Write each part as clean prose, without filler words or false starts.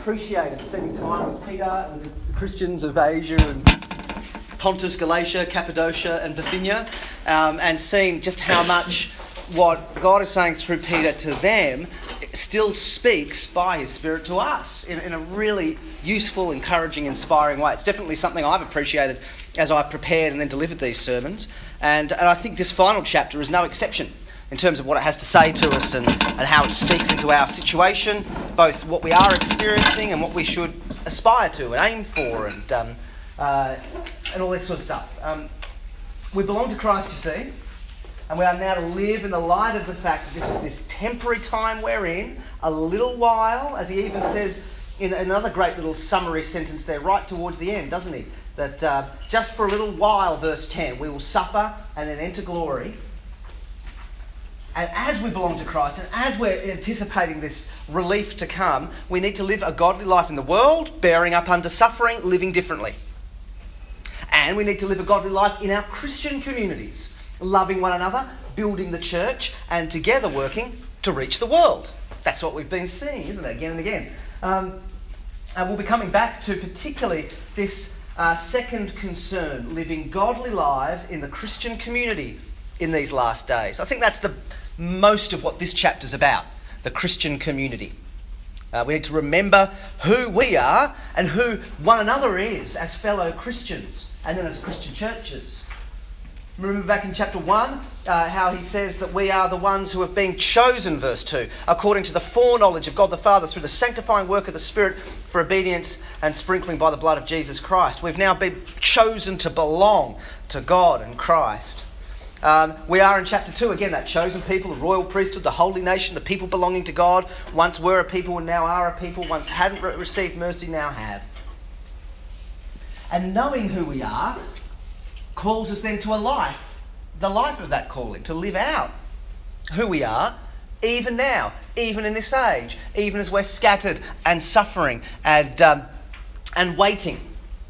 appreciated spending time with Peter and the Christians of Asia and Pontus, Galatia, Cappadocia and Bithynia, and seeing just how much what God is saying through Peter to them still speaks by His Spirit to us in a really useful, encouraging, inspiring way. It's definitely something I've appreciated as I've prepared and then delivered these sermons. And I think this final chapter is no exception in terms of what it has to say to us and how it speaks into our situation, both what we are experiencing and what we should aspire to and aim for and all this sort of stuff. We belong to Christ, you see, and we are now to live in the light of the fact that this is this temporary time we're in, a little while, as he even says in another great little summary sentence there right towards the end, doesn't he? That just for a little while, verse 10, we will suffer and then enter glory. And as we belong to Christ and as we're anticipating this relief to come, we need to live a godly life in the world, bearing up under suffering, living differently. And we need to live a godly life in our Christian communities, loving one another, building the church, and together working to reach the world. That's what we've been seeing, isn't it, again and again. And we'll be coming back to particularly this second concern, living godly lives in the Christian community in these last days. I think that's the most of what this chapter's about, the Christian community. We need to remember who we are and who one another is as fellow Christians and then as Christian churches. Remember back in chapter 1 how he says that we are the ones who have been chosen, verse 2, according to the foreknowledge of God the Father through the sanctifying work of the Spirit for obedience and sprinkling by the blood of Jesus Christ. We've now been chosen to belong to God and Christ. We are in chapter 2, again, that chosen people, the royal priesthood, the holy nation, the people belonging to God. Once were a people and now are a people. Once hadn't received mercy, now have. And knowing who we are calls us then to a life, the life of that calling, to live out who we are, even now, even in this age, even as we're scattered and suffering and waiting.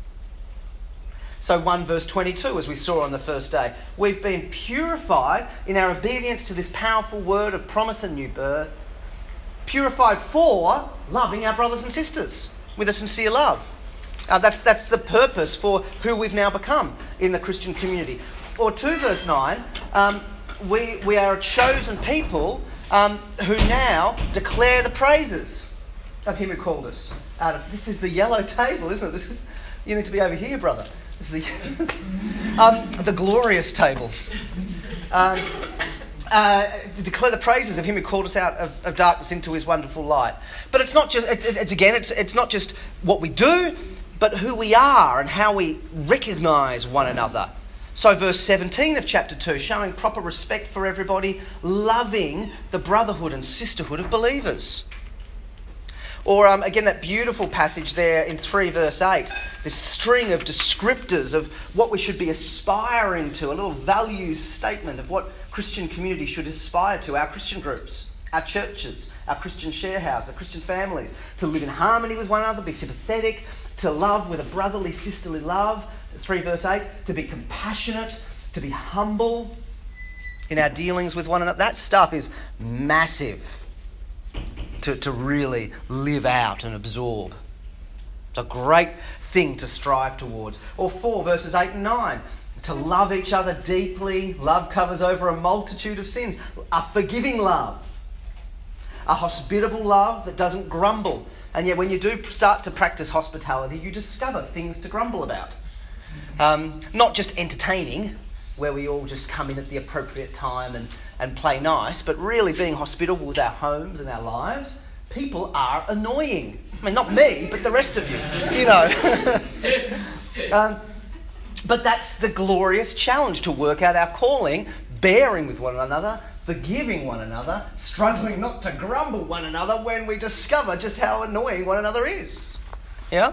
So 1 verse 22, as we saw on the first day, we've been purified in our obedience to this powerful word of promise and new birth, purified for loving our brothers and sisters with a sincere love. That's the purpose for who we've now become in the Christian community. Or 2 verse 9, we are a chosen people who now declare the praises of Him who called us. This is the yellow table, isn't it? You need to be over here, brother. This is the glorious table. Declare the praises of Him who called us out of darkness into His wonderful light. But it's not just it's not just what we do, but who we are and how we recognise one another. So verse 17 of chapter 2, showing proper respect for everybody, loving the brotherhood and sisterhood of believers. Or again, that beautiful passage there in 3 verse 8, this string of descriptors of what we should be aspiring to, a little values statement of what Christian community should aspire to, our Christian groups, our churches, our Christian share house, our Christian families, to live in harmony with one another, be sympathetic, to love with a brotherly, sisterly love, 3 verse 8, to be compassionate, to be humble in our dealings with one another. That stuff is massive to really live out and absorb. It's a great thing to strive towards. Or 4 verses 8 and 9, to love each other deeply. Love covers over a multitude of sins. A forgiving love. A hospitable love that doesn't grumble. And yet when you do start to practice hospitality, you discover things to grumble about. Not just entertaining, where we all just come in at the appropriate time and play nice, but really being hospitable with our homes and our lives. People are annoying. I mean, not me, but the rest of you, you know. But that's the glorious challenge, to work out our calling, bearing with one another, forgiving one another, struggling not to grumble one another when we discover just how annoying one another is. Yeah?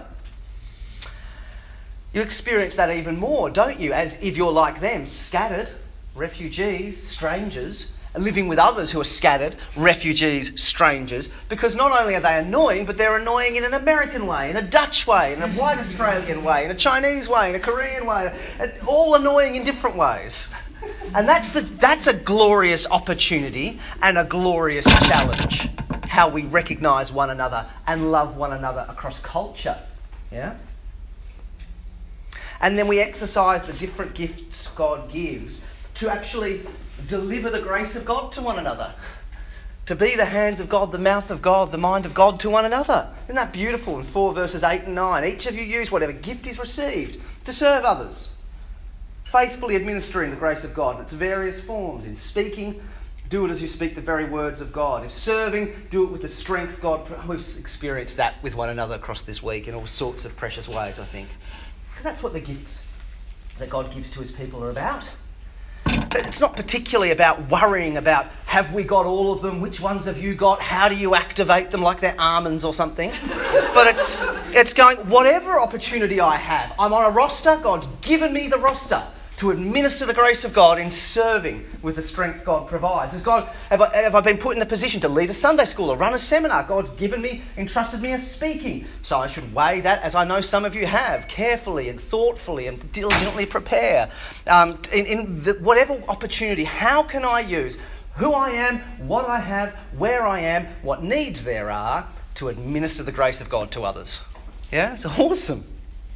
You experience that even more, don't you? As if you're like them, scattered, refugees, strangers, living with others who are scattered, refugees, strangers, because not only are they annoying, but they're annoying in an American way, in a Dutch way, in a white Australian way, in a Chinese way, in a Korean way, all annoying in different ways. And that's a glorious opportunity and a glorious challenge. how we recognise one another and love one another across culture. Yeah? And then we exercise the different gifts God gives to actually deliver the grace of God to one another. To be the hands of God, the mouth of God, the mind of God to one another. Isn't that beautiful in 4 verses 8 and 9? Each of you use whatever gift is received to serve others, faithfully administering the grace of God in its various forms. In speaking, do it as you speak the very words of God. In serving, do it with the strength God... We've experienced that with one another across this week in all sorts of precious ways, I think. Because that's what the gifts that God gives to his people are about. It's not particularly about worrying about, have we got all of them? Which ones have you got? How do you activate them like they're almonds or something? But it's going, whatever opportunity I have, I'm on a roster, God's given me the roster to administer the grace of God in serving with the strength God provides. Have I been put in a position to lead a Sunday school or run a seminar? God's entrusted me as speaking. So I should weigh that, as I know some of you have, carefully and thoughtfully and diligently prepare. Whatever opportunity, how can I use who I am, what I have, where I am, what needs there are to administer the grace of God to others? Yeah, it's awesome.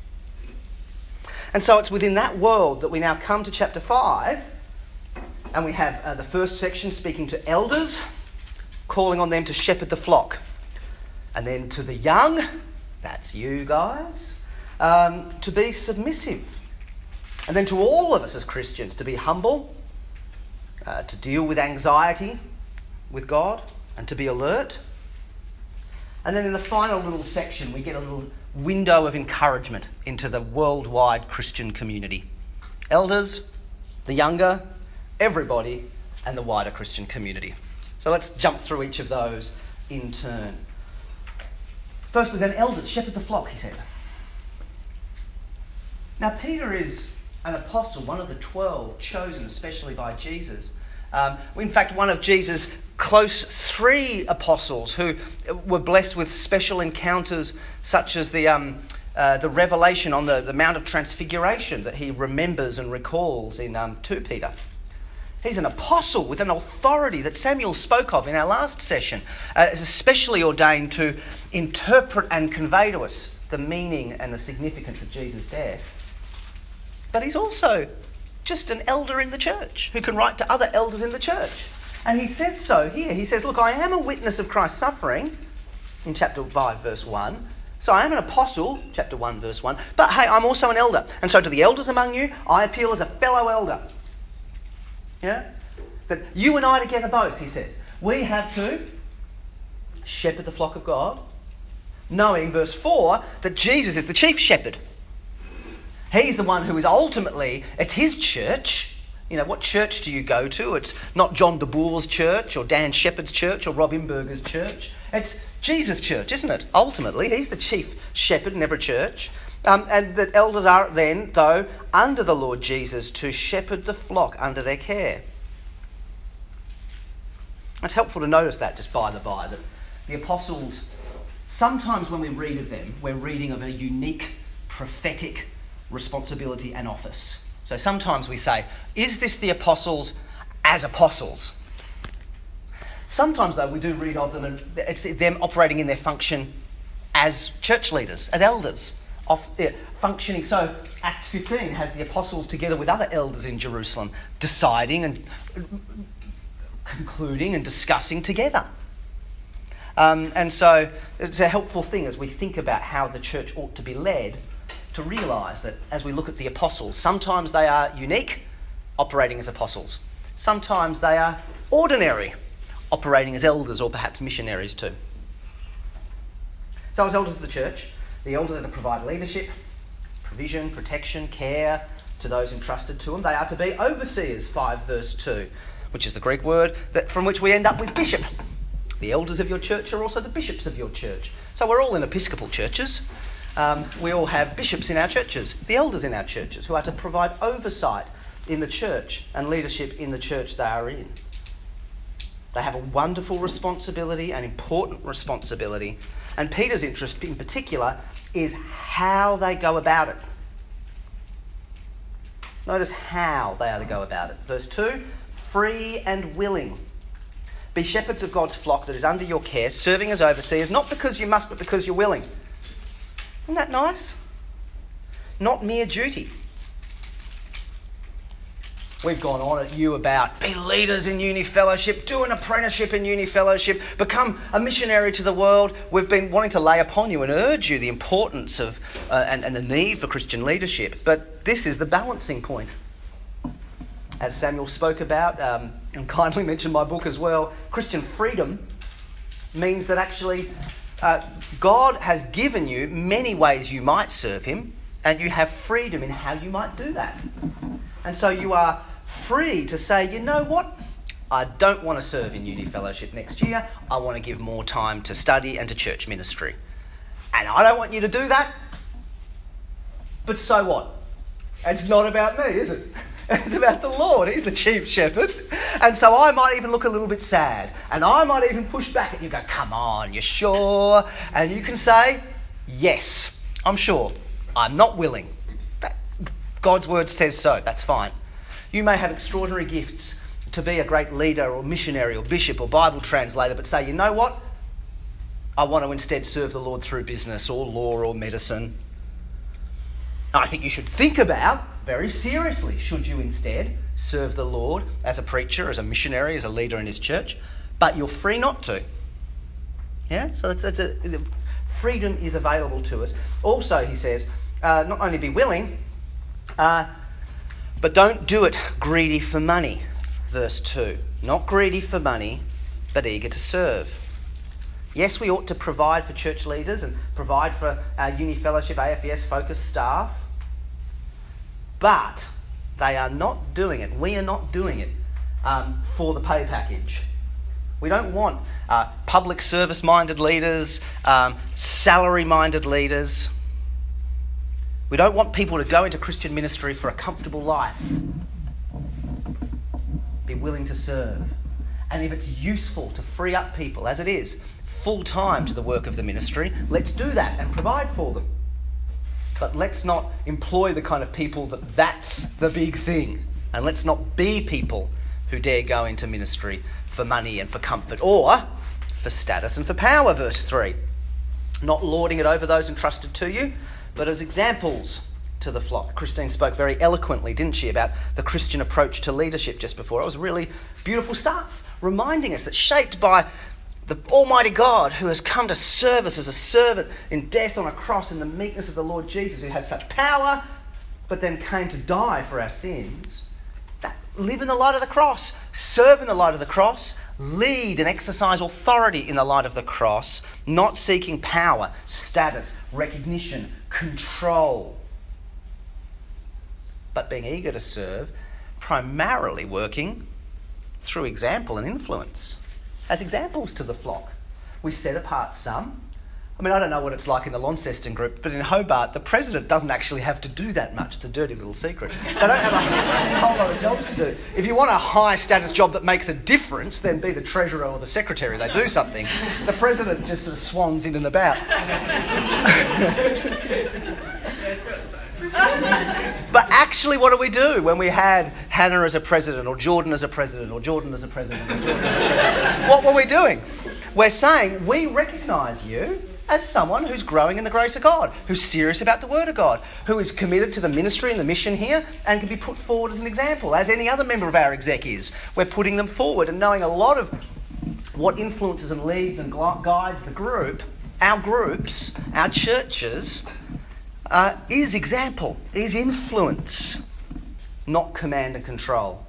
And so it's within that world that we now come to chapter 5, and we have the first section speaking to elders, calling on them to shepherd the flock. And then to the young, that's you guys, to be submissive. And then to all of us as Christians to be humble, to deal with anxiety with God, and to be alert. And then in the final little section, we get a little window of encouragement into the worldwide Christian community. Elders, the younger, everybody, and the wider Christian community. So let's jump through each of those in turn. Firstly, then, elders, shepherd the flock, he says. Now, Peter is an apostle, one of the 12, chosen especially by Jesus. In fact, one of Jesus' close 3 apostles who were blessed with special encounters such as the revelation on the Mount of Transfiguration that he remembers and recalls in 2 Peter. He's an apostle with an authority that Samuel spoke of in our last session. Is especially ordained to interpret and convey to us the meaning and the significance of Jesus' death. But he's also just an elder in the church who can write to other elders in the church. And he says so here. He says, look, I am a witness of Christ's suffering in chapter 5, verse 1. So I am an apostle, chapter 1, verse 1. But hey, I'm also an elder. And so to the elders among you, I appeal as a fellow elder. Yeah? That you and I together both, he says, we have to shepherd the flock of God, knowing, verse 4, that Jesus is the chief shepherd. He's the one who is ultimately, it's his church. You know, what church do you go to? It's not John de Boer's church or Dan Shepherd's church or Rob Imberger's church. It's Jesus' church, isn't it? Ultimately, he's the chief shepherd in every church. And the elders are then, though, under the Lord Jesus to shepherd the flock under their care. It's helpful to notice that, just by the by, that the apostles, sometimes when we read of them, we're reading of a unique prophetic responsibility and office. So sometimes we say, is this the apostles as apostles? Sometimes, though, we do read of them and it's them operating in their function as church leaders, as elders, functioning. So Acts 15 has the apostles together with other elders in Jerusalem deciding and concluding and discussing together. And so it's a helpful thing as we think about how the church ought to be led, to realise that as we look at the apostles, sometimes they are unique, operating as apostles. Sometimes they are ordinary, operating as elders or perhaps missionaries too. So as elders of the church, the elders are to provide leadership, provision, protection, care to those entrusted to them. They are to be overseers, 5 verse 2, which is the Greek word from which we end up with bishop. The elders of your church are also the bishops of your church. So we're all in Episcopal churches. We all have bishops in our churches, the elders in our churches, who are to provide oversight in the church and leadership in the church they are in. They have a wonderful responsibility, an important responsibility, and Peter's interest in particular is how they go about it. Notice how they are to go about it. Verse 2, free and willing. Be shepherds of God's flock that is under your care, serving as overseers, not because you must, but because you're willing. Isn't that nice? Not mere duty. We've gone on at you about be leaders in uni fellowship, do an apprenticeship in uni fellowship, become a missionary to the world. We've been wanting to lay upon you and urge you the importance of and the need for Christian leadership. But this is the balancing point. As Samuel spoke about and kindly mentioned my book as well, Christian freedom means that actually God has given you many ways you might serve him, and you have freedom in how you might do that. And so you are free to say, you know what? I don't want to serve in uni fellowship next year. I want to give more time to study and to church ministry. And I don't want you to do that. But so what? It's not about me, is it? It's about the Lord. He's the chief shepherd. And so I might even look a little bit sad. And I might even push back at you, go, come on, you sure? And you can say, yes, I'm sure. I'm not willing. God's word says so. That's fine. You may have extraordinary gifts to be a great leader or missionary or bishop or Bible translator, but say, you know what? I want to instead serve the Lord through business or law or medicine. I think you should think about, very seriously, should you instead serve the Lord as a preacher, as a missionary, as a leader in his church? But you're free not to. Yeah? So freedom is available to us. Also, he says, not only be willing, but don't do it greedy for money. Verse 2. Not greedy for money, but eager to serve. Yes, we ought to provide for church leaders and provide for our uni fellowship, AFES focused staff. But they are not doing it. We are not doing it for the pay package. We don't want public service-minded leaders, salary-minded leaders. We don't want people to go into Christian ministry for a comfortable life. Be willing to serve. And if it's useful to free up people, as it is, full-time to the work of the ministry, let's do that and provide for them. But let's not employ the kind of people that's the big thing. And let's not be people who dare go into ministry for money and for comfort or for status and for power, verse 3. Not lording it over those entrusted to you, but as examples to the flock. Christine spoke very eloquently, didn't she, about the Christian approach to leadership just before. It was really beautiful stuff, reminding us that shaped by the Almighty God who has come to serve us as a servant in death on a cross in the meekness of the Lord Jesus, who had such power, but then came to die for our sins. That live in the light of the cross, serve in the light of the cross, lead and exercise authority in the light of the cross, not seeking power, status, recognition, control, but being eager to serve, primarily working through example and influence, as examples to the flock. We set apart some. I mean, I don't know what it's like in the Launceston group, but in Hobart, the president doesn't actually have to do that much. It's a dirty little secret. They don't have a whole lot of jobs to do. If you want a high-status job that makes a difference, then be the treasurer or the secretary. They do something. The president just sort of swans in and about. But actually, what do we do when we had Hannah as a president, or Jordan as a president, or Jordan as a president, or Jordan as a president? What were we doing? We're saying, we recognise you as someone who's growing in the grace of God, who's serious about the Word of God, who is committed to the ministry and the mission here, and can be put forward as an example, as any other member of our exec is. We're putting them forward and knowing a lot of what influences and leads and guides the group, our groups, our churches, is example, is influence, not command and control.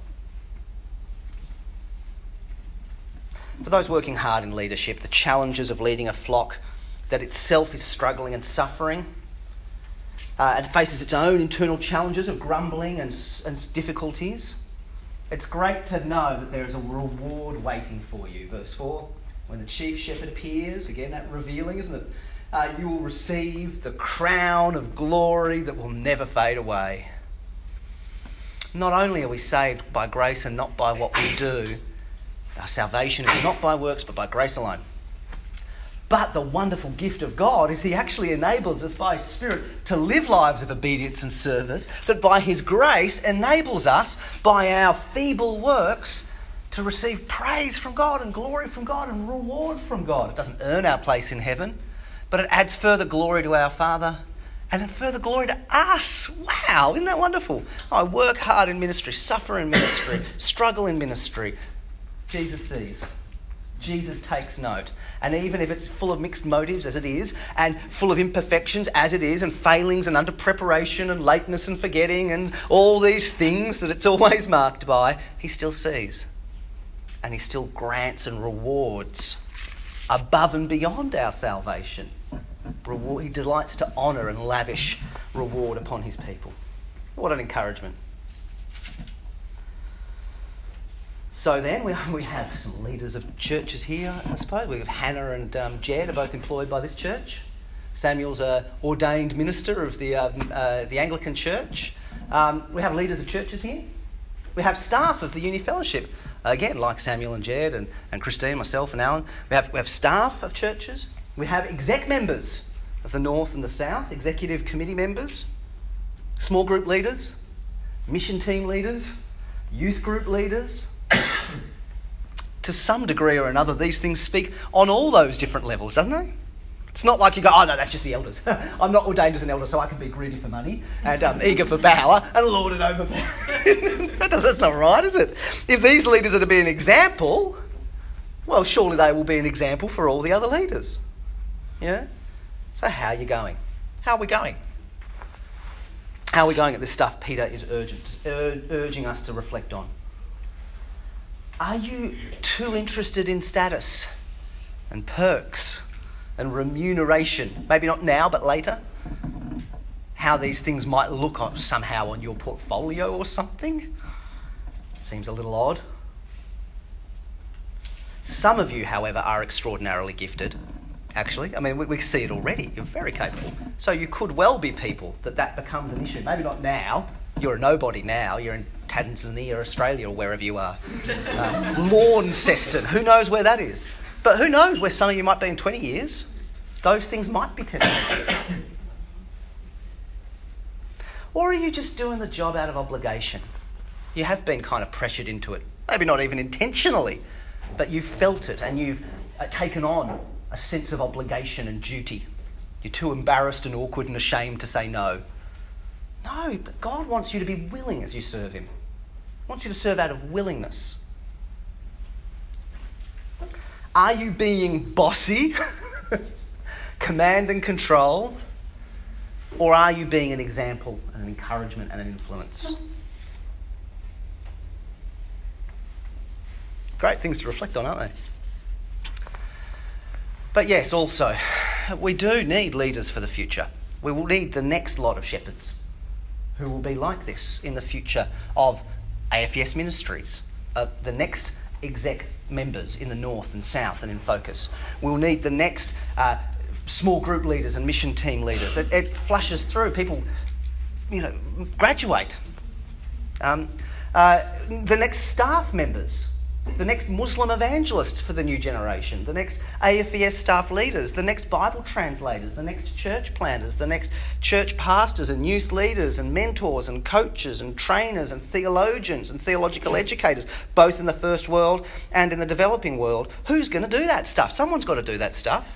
For those working hard in leadership, the challenges of leading a flock that itself is struggling and suffering and faces its own internal challenges of grumbling and difficulties, it's great to know that there is a reward waiting for you. Verse 4, when the chief shepherd appears, again that revealing, isn't it? You will receive the crown of glory that will never fade away. Not only are we saved by grace and not by what we do, our salvation is not by works but by grace alone. But the wonderful gift of God is He actually enables us by His Spirit to live lives of obedience and service, that by His grace enables us, by our feeble works, to receive praise from God and glory from God and reward from God. It doesn't earn our place in heaven, but it adds further glory to our Father and further glory to us. Wow, isn't that wonderful? I work hard in ministry, suffer in ministry, struggle in ministry. Jesus sees. Jesus takes note. And even if it's full of mixed motives, as it is, and full of imperfections, as it is, and failings and under preparation and lateness and forgetting and all these things that it's always marked by, he still sees. And he still grants and rewards above and beyond our salvation. He delights to honour and lavish reward upon his people. What an encouragement. So then we have some leaders of churches here, I suppose. We have Hannah and Jed are both employed by this church. Samuel's an ordained minister of the Anglican Church. We have leaders of churches here. We have staff of the Uni Fellowship. Again, like Samuel and Jed and Christine, myself and Alan. We have staff of churches. We have exec members of the North and the South, executive committee members, small group leaders, mission team leaders, youth group leaders. To some degree or another, these things speak on all those different levels, doesn't it? It's not like you go, oh no, that's just the elders. I'm not ordained as an elder, so I can be greedy for money and eager for power and lord it over me. That's not right, is it? If these leaders are to be an example, well, surely they will be an example for all the other leaders. Yeah? So how are you going? How are we going? How are we going at this stuff Peter is urging us to reflect on? Are you too interested in status and perks and remuneration? Maybe not now, but later. How these things might look somehow on your portfolio or something? Seems a little odd. Some of you, however, are extraordinarily gifted, actually. I mean, we see it already. You're very capable. So you could well be people that becomes an issue. Maybe not now. You're a nobody now. You're in Tanzania, Australia, or wherever you are. Launceston. Who knows where that is? But who knows where some of you might be in 20 years? Those things might be tempting. Or are you just doing the job out of obligation? You have been kind of pressured into it. Maybe not even intentionally, but you've felt it and you've taken on a sense of obligation and duty. You're too embarrassed and awkward and ashamed to say no. No, but God wants you to be willing as you serve him. He wants you to serve out of willingness. Are you being bossy, command and control, or are you being an example, an encouragement and an influence? Great things to reflect on, aren't they? But yes, also, we do need leaders for the future. We will need the next lot of shepherds who will be like this in the future of AFES ministries, the next exec members in the North and South and in Focus. We'll need the next small group leaders and mission team leaders. It flushes through. People, graduate. The next staff members. The next Muslim evangelists for the new generation, the next AFES staff leaders, the next Bible translators, the next church planters, the next church pastors and youth leaders and mentors and coaches and trainers and theologians and theological educators, both in the first world and in the developing world. Who's going to do that stuff? Someone's got to do that stuff.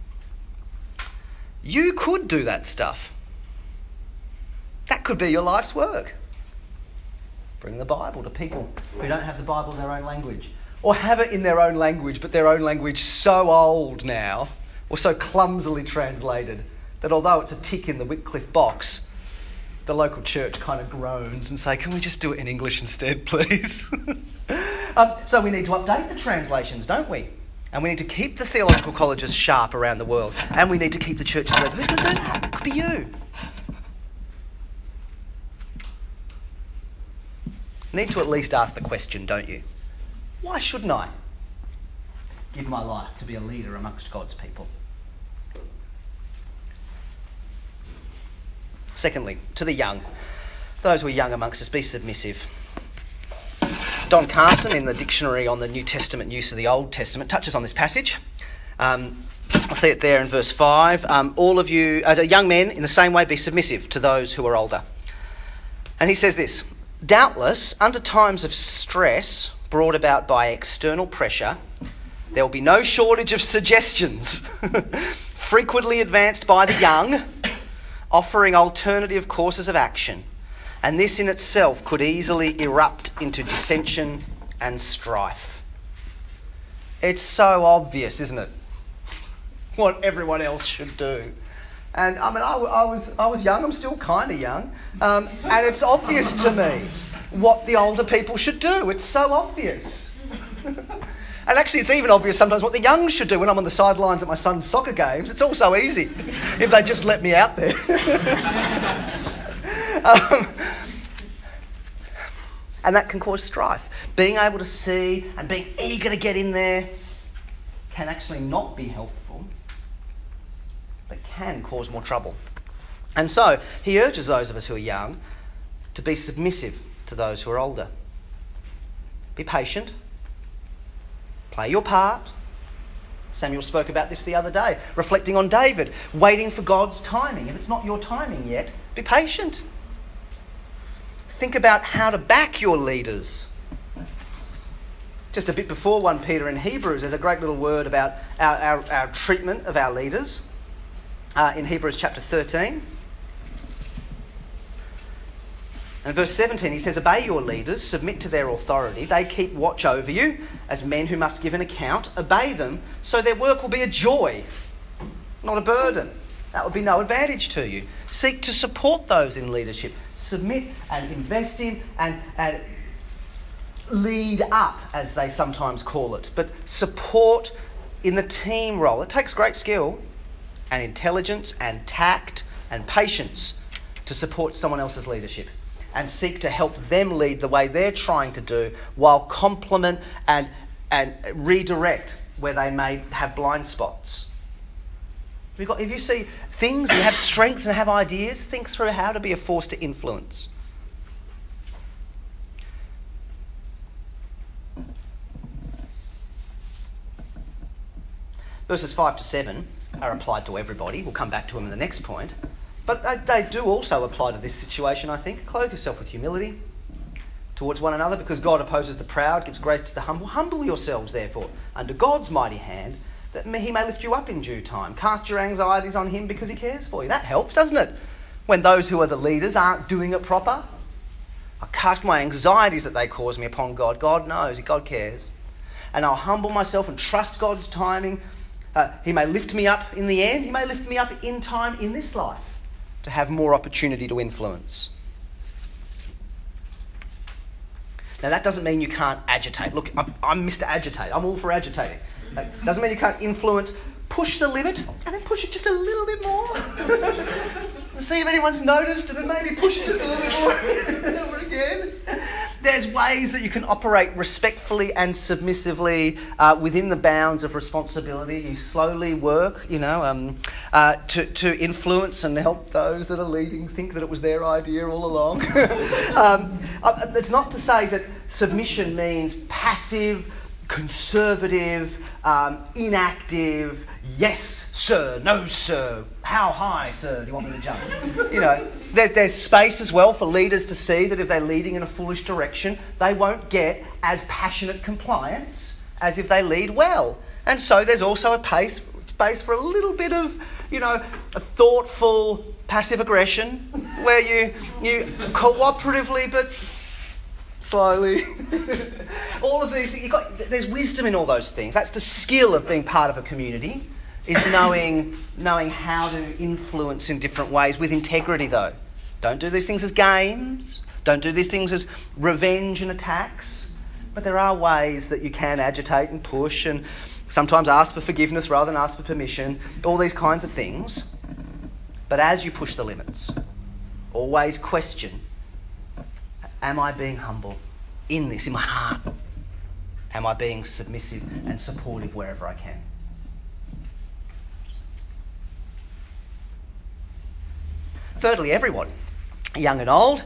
You could do that stuff. That could be your life's work. Bring the Bible to people who don't have the Bible in their own language, or have it in their own language, but their own language so old now, or so clumsily translated, that although it's a tick in the Wycliffe box, the local church kind of groans and say, can we just do it in English instead, please? So we need to update the translations, don't we? And we need to keep the theological colleges sharp around the world, and we need to keep the churches open. Who's going to do that? It could be you. Need to at least ask the question, don't you? Why shouldn't I give my life to be a leader amongst God's people? Secondly, to the young, those who are young amongst us, be submissive. Don Carson, in the dictionary on the New Testament use of the Old Testament, touches on this passage. I'll see it there in verse 5. All of you, as young men, in the same way, be submissive to those who are older. And he says this: doubtless, under times of stress, brought about by external pressure, there will be no shortage of suggestions, frequently advanced by the young, offering alternative courses of action. And this in itself could easily erupt into dissension and strife. It's so obvious, isn't it? What everyone else should do. And I mean, I was young, I'm still kind of young, and it's obvious to me what the older people should do. It's so obvious. And actually it's even obvious sometimes what the young should do when I'm on the sidelines at my son's soccer games. It's all so easy if they just let me out there. And that can cause strife. Being able to see and being eager to get in there can actually not be helpful, but can cause more trouble. And so he urges those of us who are young to be submissive to those who are older. Be patient. Play your part. Samuel spoke about this the other day, reflecting on David, waiting for God's timing. If it's not your timing yet, be patient. Think about how to back your leaders. Just a bit before 1 Peter in Hebrews, there's a great little word about our treatment of our leaders in Hebrews chapter 13. And verse 17, he says, obey your leaders, submit to their authority. They keep watch over you as men who must give an account. Obey them so their work will be a joy, not a burden. That would be no advantage to you. Seek to support those in leadership. Submit and invest in and lead up, as they sometimes call it. But support in the team role. It takes great skill and intelligence and tact and patience to support someone else's leadership and seek to help them lead the way they're trying to do, while complement and redirect where they may have blind spots. If you see things and have strengths and have ideas, think through how to be a force to influence. Verses 5 to 7 are applied to everybody. We'll come back to them in the next point. But they do also apply to this situation, I think. Clothe yourself with humility towards one another, because God opposes the proud, gives grace to the humble. Humble yourselves, therefore, under God's mighty hand, that he may lift you up in due time. Cast your anxieties on him because he cares for you. That helps, doesn't it? When those who are the leaders aren't doing it proper. I cast my anxieties that they cause me upon God. God knows, God cares. And I'll humble myself and trust God's timing. He may lift me up in the end. He may lift me up in time in this life to have more opportunity to influence. Now, that doesn't mean you can't agitate. Look, I'm Mr. Agitate. I'm all for agitating. That doesn't mean you can't influence. Push the limit and then push it just a little bit more. See if anyone's noticed, and then maybe push it just a little bit more again. There's ways that you can operate respectfully and submissively within the bounds of responsibility. You slowly work, to influence and help those that are leading think that it was their idea all along. It's not to say that submission means passive, conservative, inactive, yes, sir, no, sir, how high, sir, do you want me to jump? There's space as well for leaders to see that if they're leading in a foolish direction, they won't get as passionate compliance as if they lead well. And so there's also a space for a little bit of, a thoughtful passive aggression where you cooperatively but slowly. All of these things, there's wisdom in all those things. That's the skill of being part of a community, is knowing how to influence in different ways with integrity, though. Don't do these things as games. Don't do these things as revenge and attacks. But there are ways that you can agitate and push and sometimes ask for forgiveness rather than ask for permission. All these kinds of things. But as you push the limits, always question, am I being humble in this, in my heart? Am I being submissive and supportive wherever I can? Thirdly, everyone, young and old,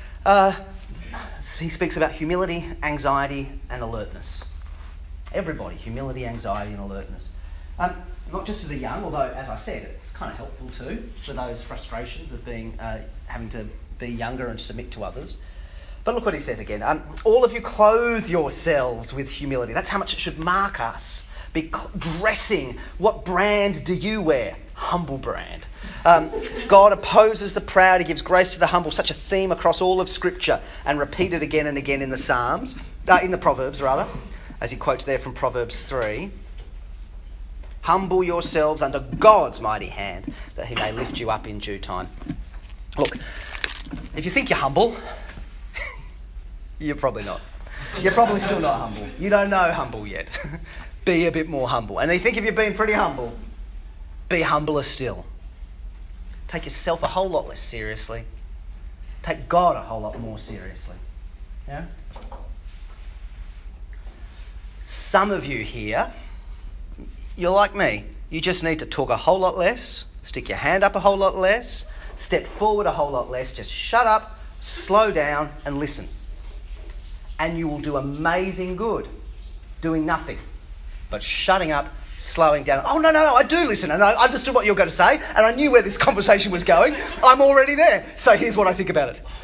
he speaks about humility, anxiety and alertness. Everybody, humility, anxiety and alertness. Not just to the young, although, as I said, it's kind of helpful too for those frustrations of having to be younger and submit to others. But look what he says again. All of you clothe yourselves with humility. That's how much it should mark us. Be dressing. What brand do you wear? Humble brand. God opposes the proud. He gives grace to the humble. Such a theme across all of Scripture, and repeated again and again in the Psalms, in the Proverbs rather, as he quotes there from Proverbs 3. Humble yourselves under God's mighty hand, that he may lift you up in due time. Look, if you think you're humble, you're probably not. You're probably still not humble. You don't know humble yet. Be a bit more humble. And you think if you've been pretty humble, be humbler still. Take yourself a whole lot less seriously. Take God a whole lot more seriously. Yeah? Some of you here, you're like me. You just need to talk a whole lot less, stick your hand up a whole lot less, step forward a whole lot less. Just shut up, slow down and listen. And you will do amazing good doing nothing but shutting up, slowing down. Oh, no, I do listen, and I understood what you were going to say, and I knew where this conversation was going. I'm already there. So here's what I think about it.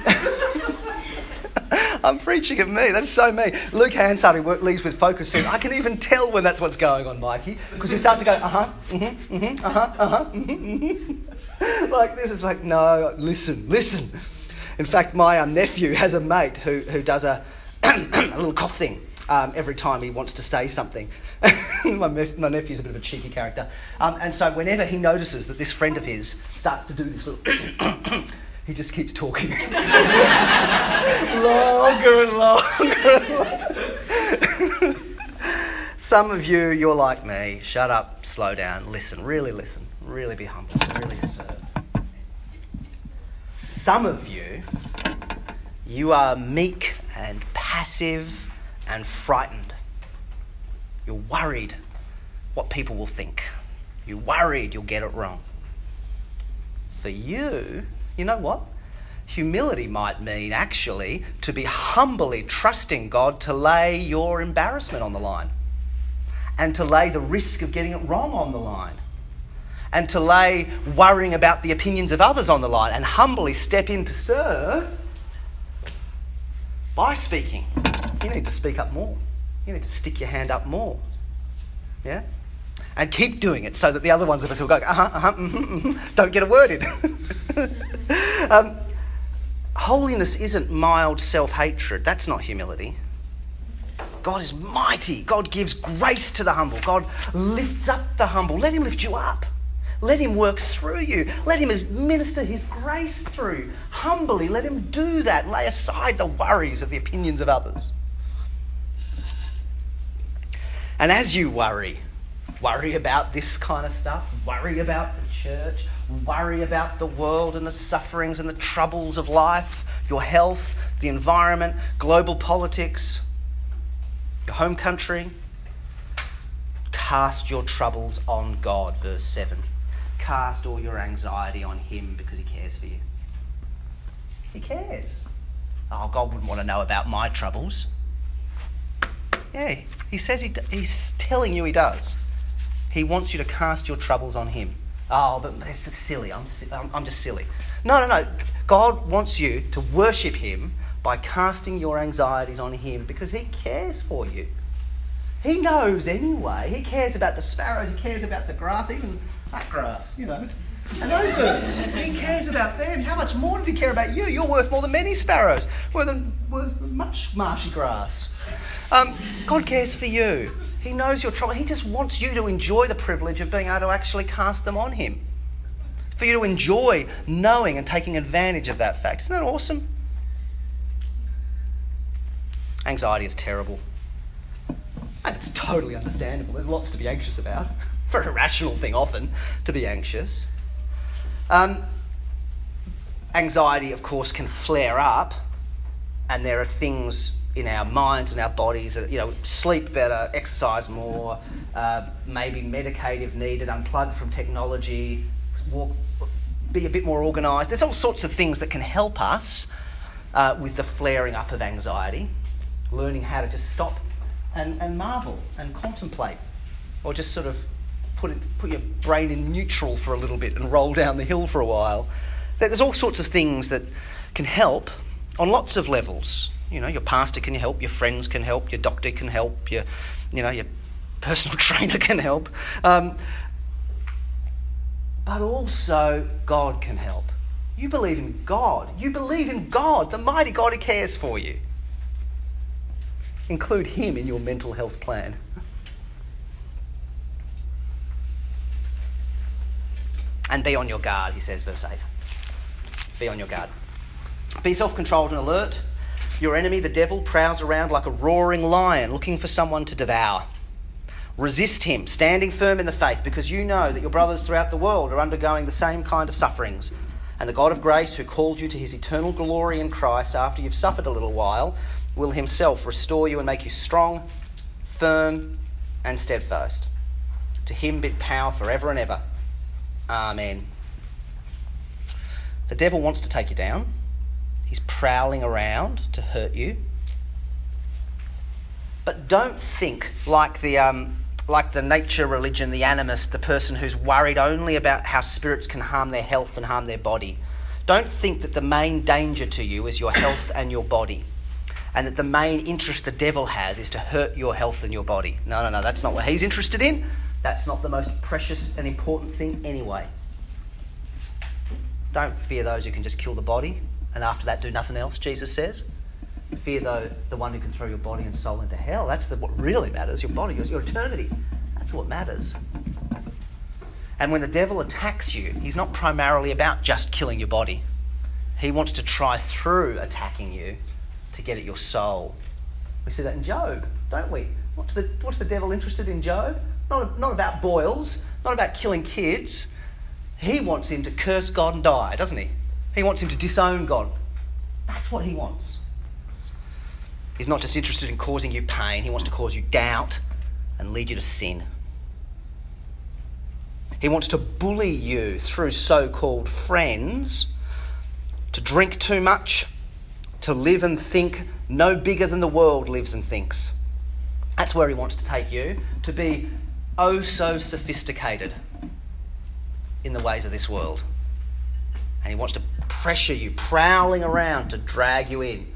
I'm preaching at me. That's so me. Luke Hansard, who leads with Focus, said, I can even tell when that's what's going on, Mikey, because you start to go, like this is like, no, listen. In fact, my nephew has a mate who does a little cough thing every time he wants to say something. My nephew's a bit of a cheeky character. And so whenever he notices that this friend of his starts to do this little... he just keeps talking. Longer and longer. Some of you, you're like me. Shut up, slow down, listen, really be humble, really serve. Some of you, you are meek and passive and frightened. You're worried what people will think. You're worried you'll get it wrong. For you, you know what? Humility might mean actually to be humbly trusting God to lay your embarrassment on the line, and to lay the risk of getting it wrong on the line, and to lay worrying about the opinions of others on the line, and humbly step in to serve by speaking. You need to speak up more. You need to stick your hand up more. Yeah? And keep doing it so that the other ones of us will go, don't get a word in. Holiness isn't mild self-hatred. That's not humility. God is mighty. God gives grace to the humble. God lifts up the humble. Let him lift you up. Let him work through you. Let him minister his grace through you. Humbly, let him do that. Lay aside the worries of the opinions of others. And as you worry about this kind of stuff, worry about the church, worry about the world and the sufferings and the troubles of life, your health, the environment, global politics, your home country, cast your troubles on God, verse 7. Cast all your anxiety on him because he cares for you. He cares. Oh, God wouldn't want to know about my troubles. Yeah, he says he's telling you he does. He wants you to cast your troubles on him. Oh, but that's silly. I'm just silly. No. God wants you to worship him by casting your anxieties on him because he cares for you. He knows anyway. He cares about the sparrows. He cares about the grass, even that grass, you know. And those birds. He cares about them. How much more does he care about you? You're worth more than many sparrows. Worth much marshy grass. God cares for you. He knows your trouble. He just wants you to enjoy the privilege of being able to actually cast them on him. For you to enjoy knowing and taking advantage of that fact. Isn't that awesome? Anxiety is terrible. And it's totally understandable. There's lots to be anxious about. Very irrational thing often to be anxious. Anxiety, of course, can flare up, and there are things in our minds and our bodies that, sleep better, exercise more, maybe medicate if needed, unplug from technology, be a bit more organised. There's all sorts of things that can help us with the flaring up of anxiety, learning how to just stop and marvel and contemplate, or just sort of put your brain in neutral for a little bit and roll down the hill for a while. There's all sorts of things that can help on lots of levels. Your pastor can help, your friends can help, your doctor can help, your personal trainer can help. But also God can help. You believe in God. You believe in God, the mighty God who cares for you. Include him in your mental health plan. And be on your guard, he says, verse 8. Be on your guard. Be self-controlled and alert. Your enemy, the devil, prowls around like a roaring lion looking for someone to devour. Resist him, standing firm in the faith, because you know that your brothers throughout the world are undergoing the same kind of sufferings. And the God of grace, who called you to his eternal glory in Christ after you've suffered a little while, will himself restore you and make you strong, firm and steadfast. To him be power forever and ever. Amen. The devil wants to take you down. He's prowling around to hurt you. But don't think like the nature religion, the animist, the person who's worried only about how spirits can harm their health and harm their body. Don't think that the main danger to you is your health and your body, and that the main interest the devil has is to hurt your health and your body. No, that's not what he's interested in. That's not the most precious and important thing anyway. Don't fear those who can just kill the body and after that do nothing else, Jesus says. Fear, though, the one who can throw your body and soul into hell. That's what really matters, your body, your eternity. That's what matters. And when the devil attacks you, he's not primarily about just killing your body. He wants to try through attacking you to get at your soul. We see that in Job, don't we? What's the devil interested in Job? Not about boils, not about killing kids. He wants him to curse God and die, doesn't he? He wants him to disown God. That's what he wants. He's not just interested in causing you pain. He wants to cause you doubt and lead you to sin. He wants to bully you through so-called friends, to drink too much, to live and think no bigger than the world lives and thinks. That's where he wants to take you, to be oh so sophisticated in the ways of this world. And he wants to pressure you, prowling around to drag you in.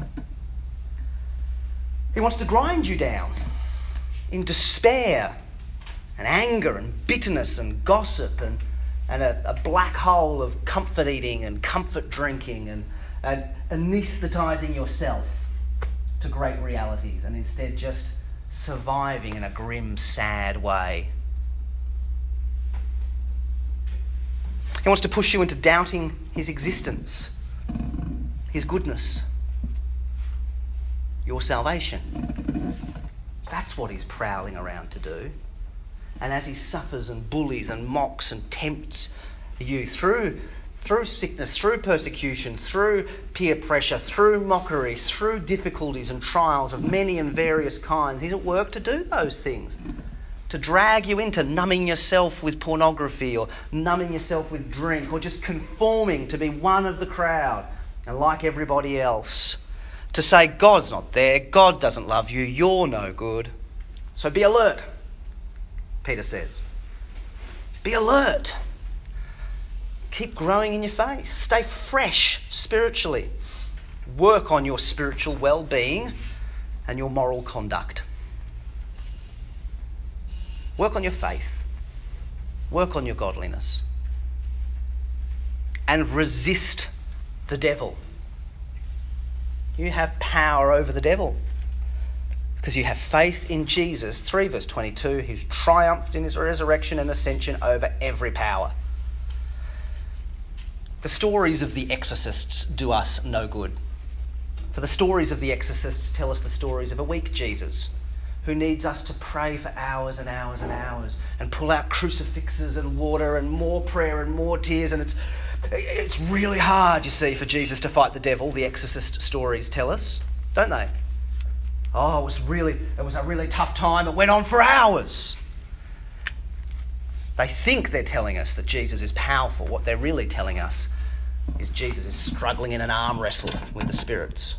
He wants to grind you down in despair and anger and bitterness and gossip and a black hole of comfort eating and comfort drinking and anaesthetising yourself to great realities and instead just surviving in a grim, sad way. He wants to push you into doubting his existence, his goodness, your salvation. That's what he's prowling around to do. And as he suffers and bullies and mocks and tempts you through sickness, through persecution, through peer pressure, through mockery, through difficulties and trials of many and various kinds, he's at work to do those things. To drag you into numbing yourself with pornography or numbing yourself with drink or just conforming to be one of the crowd and like everybody else. To say God's not there, God doesn't love you, you're no good. So be alert, Peter says. Be alert. Keep growing in your faith. Stay fresh spiritually. Work on your spiritual well-being and your moral conduct. Work on your faith. Work on your godliness. And resist the devil. You have power over the devil because you have faith in Jesus. 3 verse 22, who's triumphed in his resurrection and ascension over every power. The stories of the exorcists do us no good. For the stories of the exorcists tell us the stories of a weak Jesus who needs us to pray for hours and hours and hours and pull out crucifixes and water and more prayer and more tears, and it's really hard, you see, for Jesus to fight the devil, the exorcist stories tell us, don't they? Oh, it was a really tough time. It went on for hours. They think they're telling us that Jesus is powerful. What they're really telling us is Jesus is struggling in an arm wrestle with the spirits.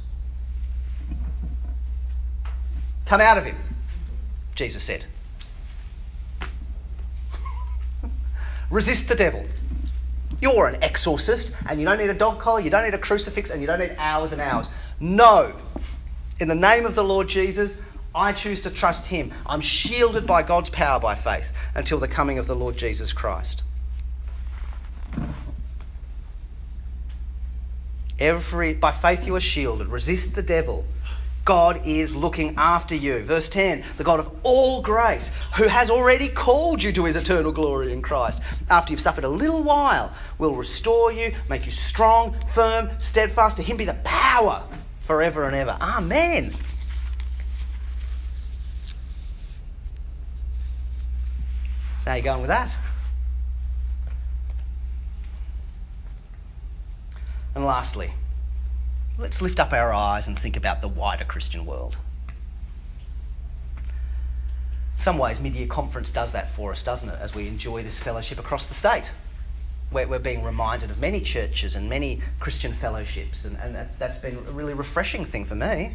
Come out of him, Jesus said. Resist the devil. You're an exorcist and you don't need a dog collar, you don't need a crucifix, and you don't need hours and hours. No. In the name of the Lord Jesus, I choose to trust him. I'm shielded by God's power by faith until the coming of the Lord Jesus Christ. By faith you are shielded. Resist the devil. God is looking after you. Verse 10, the God of all grace, who has already called you to his eternal glory in Christ, after you've suffered a little while, will restore you, make you strong, firm, steadfast. To him be the power forever and ever. Amen. So how are you going with that? And lastly, let's lift up our eyes and think about the wider Christian world. In some ways, Mid-Year Conference does that for us, doesn't it, as we enjoy this fellowship across the state. We're being reminded of many churches and many Christian fellowships, and that's been a really refreshing thing for me.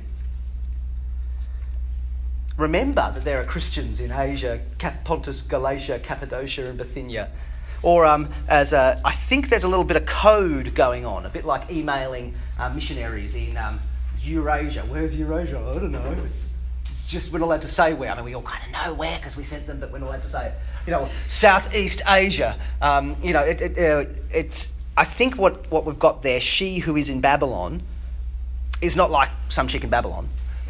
Remember that there are Christians in Asia, Pontus, Galatia, Cappadocia and Bithynia. Or I think there's a little bit of code going on, a bit like emailing missionaries in Eurasia. Where's Eurasia? I don't know. It's just we're not allowed to say where. I mean, we all kind of know where because we sent them, but we're not allowed to say it. Southeast Asia. It's. I think what we've got there. She who is in Babylon is not like some chick in Babylon.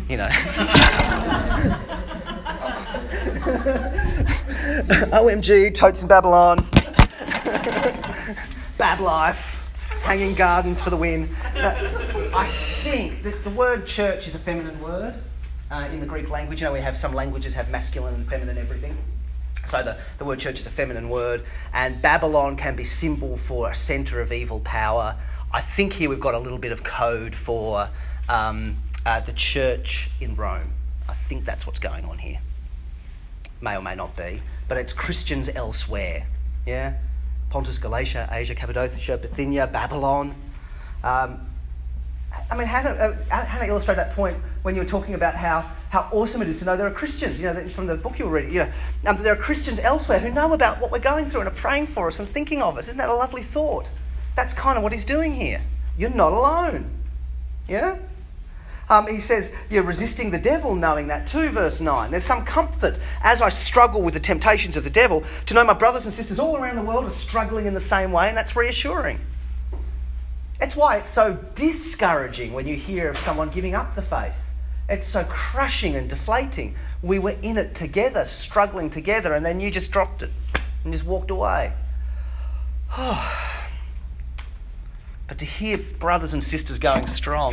OMG, totes in Babylon. Bad life, hanging gardens for the win. I think that the word church is a feminine word in the Greek language. We have some languages have masculine and feminine everything. So the word church is a feminine word, and Babylon can be symbol for a centre of evil power. I think here we've got a little bit of code for the church in Rome. I think that's what's going on here. May or may not be, but it's Christians elsewhere. Yeah. Pontus, Galatia, Asia, Cappadocia, Bithynia, Babylon. How to illustrate that point when you were talking about how awesome it is to know there are Christians, from the book you were reading, there are Christians elsewhere who know about what we're going through and are praying for us and thinking of us. Isn't that a lovely thought? That's kind of what he's doing here. You're not alone. Yeah? He says, you're resisting the devil, knowing that too, verse 9. There's some comfort as I struggle with the temptations of the devil to know my brothers and sisters all around the world are struggling in the same way, and that's reassuring. That's why it's so discouraging when you hear of someone giving up the faith. It's so crushing and deflating. We were in it together, struggling together, and then you just dropped it and just walked away. But to hear brothers and sisters going strong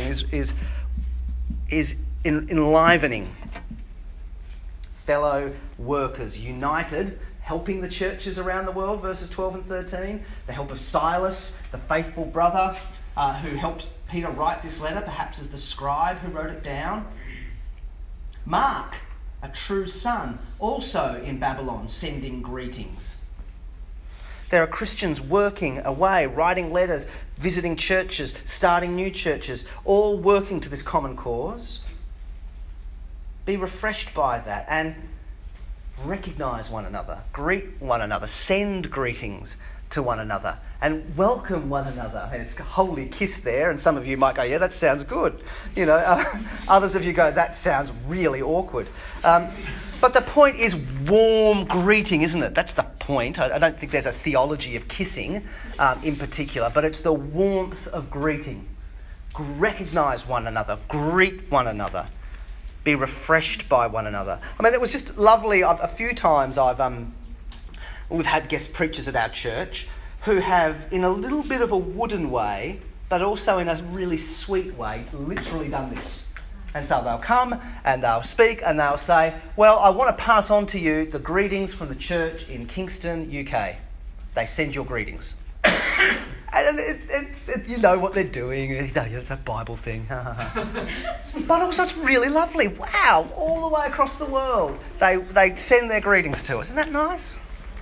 is enlivening. Fellow workers united, helping the churches around the world, verses 12 and 13. The help of Silas, the faithful brother who helped Peter write this letter, perhaps as the scribe who wrote it down. Mark, a true son, also in Babylon, sending greetings. There are Christians working away, writing letters, visiting churches, starting new churches, all working to this common cause. Be refreshed by that and recognise one another, greet one another, send greetings to one another and welcome one another. And it's a holy kiss there, and some of you might go, yeah, that sounds good. Others of you go, that sounds really awkward. But the point is warm greeting, isn't it? That's the point. I don't think there's a theology of kissing in particular, but it's the warmth of greeting. Recognise one another, greet one another, be refreshed by one another. I mean, it was just lovely. A few times we've had guest preachers at our church who have, in a little bit of a wooden way, but also in a really sweet way, literally done this. And so they'll come and they'll speak and they'll say, well, I want to pass on to you the greetings from the church in Kingston, UK. They send your greetings. And you know what they're doing. It's a Bible thing. But also it's really lovely. Wow, all the way across the world, they send their greetings to us. Isn't that nice?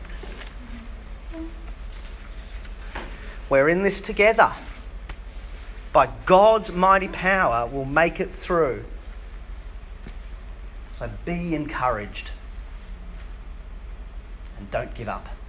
We're in this together. By God's mighty power, we'll make it through. So be encouraged. And don't give up.